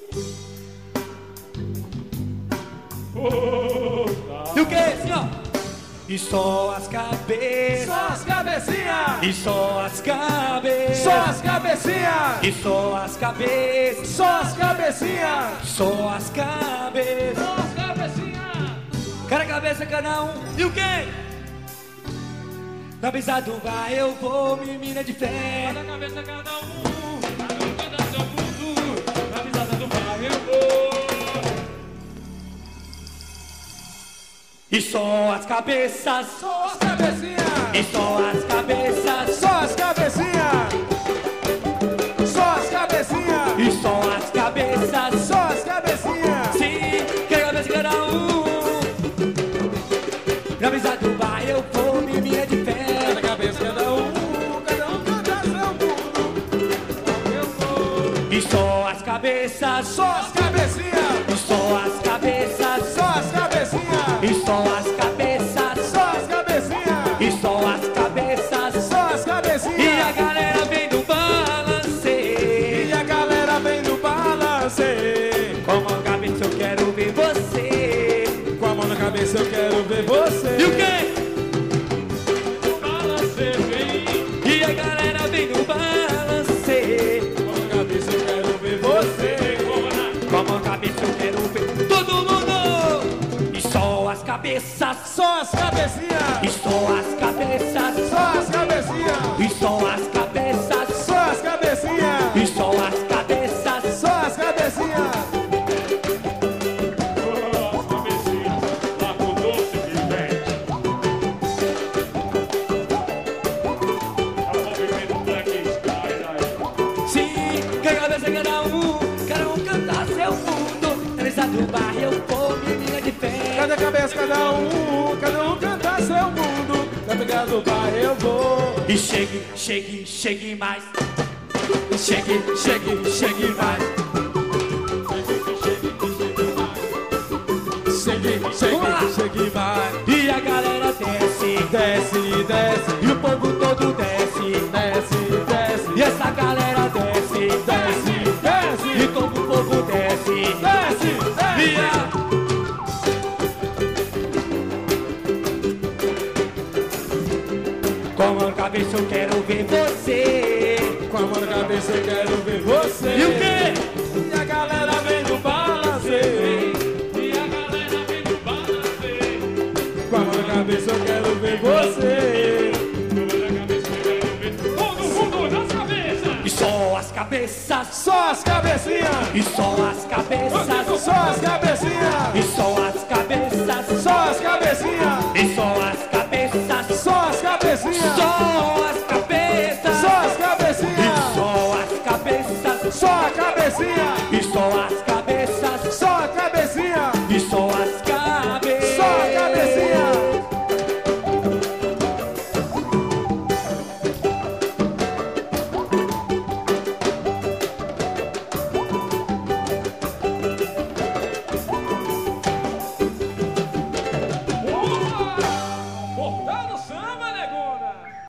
E o que, senhor? E só as cabeças, Só as cabecinhas, e só as cabeças, só as cabecinhas, e só as cabeças, só as cabecinhas, só as cabeças. só as cabecinhas. Cada cabeça, cada um. E o quê? Na brisa do bar eu vou, menina de fé. Cada cabeça, cada um, cada seu mundo. Na risada do bar eu vou. E só as cabeças, Só as cabecinhas, e só as cabeças, só as cabecinhas, só as cabecinhas, e só as cabeças. só as cabecinhas. Sim, cada cabeça, cada um. Na brisa do bar eu vou, menina de fé. Cada cabeça, cada um canta seu mundo. Eu vou. E só as cabeças, Só as cabecinhas, e só as cabeças, só as cabecinhas, e só as cabeças, só as cabecinhas, e só as cabeças. só as cabecinhas. E a galera vem do balance. E a galera vem do balance. Com a mão na cabeça eu quero ver você. Com a mão na cabeça eu quero ver você. E o quê? Balance vem. E a galera vem do balance. Com a mão na cabeça eu quero ver você. Com a mão na cabeça eu quero ver todo mundo. E só as cabeças, Só as cabecinhas, e só as cabeças, só as cabecinhas, e só as cabeças, só as cabecinhas, e só as cabeças. só as cabecinhas. Lá com doce vivente. É o movimento Black Sky daí. Sim, cada cabeça, cada um canta seu mundo. Na mesa do bar eu vou, menina de fé. Cada cabeça, cada um canta seu mundo. Na pegada do bar eu vou. E chegue, chegue, chegue mais. E chegue, chegue, chegue mais. Chegue, Vamos lá. chegue, chegue mais. E a galera desce, Desce, desce, e o povo todo desce. desce, desce, E essa galera desce, desce, desce, e todo o povo desce. desce, E desce. a... Com a mão na cabeça eu quero ver você. Com a mão na cabeça eu quero ver você. E o quê? E a galera vem do balance. E a galera vem do balance. Com a mão na cabeça eu quero ver você. Na cabeça eu quero ver todo mundo nas cabeças. E só as cabeças, Só as cabecinhas, e só as cabeças, só as cabecinhas, e só as cabeças, só as cabecinhas,